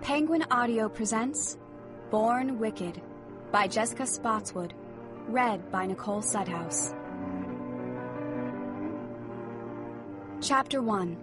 Penguin Audio presents Born Wicked by Jessica Spotswood, read by Nicole Sudhouse. Chapter 1.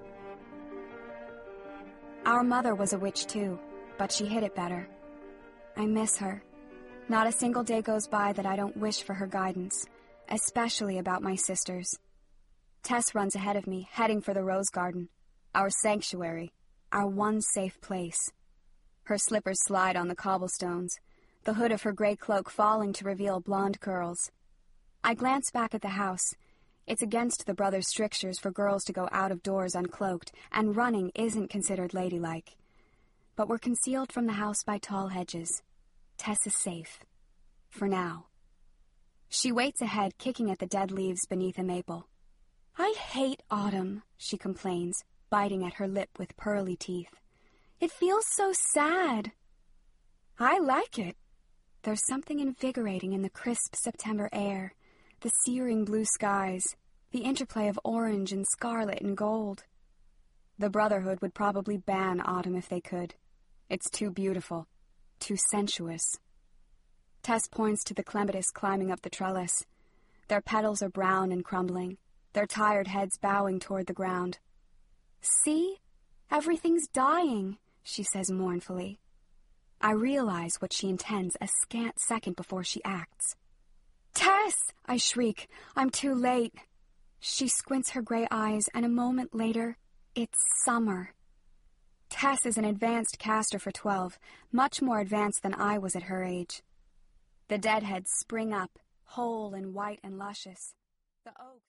Our mother was a witch too, but she hid it better. I miss her. Not a single day goes by that I don't wish for her guidance, especially about my sisters. Tess runs ahead of me, heading for the rose garden, our sanctuary, our one safe place. Her slippers slide on the cobblestones, the hood of her gray cloak falling to reveal blonde curls. I glance back at the house. It's against the brothers' strictures for girls to go out of doors uncloaked, and running isn't considered ladylike. But we're concealed from the house by tall hedges. Tess is safe. For now. She waits ahead, kicking at the dead leaves beneath a maple. I hate autumn, she complains, biting at her lip with pearly teeth. It feels so sad. I like it. There's something invigorating in the crisp September air, the searing blue skies, the interplay of orange and scarlet and gold. The Brotherhood would probably ban autumn if they could. It's too beautiful, too sensuous. Tess points to the clematis climbing up the trellis. Their petals are brown and crumbling, their tired heads bowing toward the ground. See? Everything's dying, she says mournfully. I realize what she intends a scant second before she acts. Tess! I shriek. I'm too late. She squints her gray eyes, and a moment later, it's summer. Tess is an advanced caster for 12, much more advanced than I was at her age. The deadheads spring up, whole and white and luscious. The oak...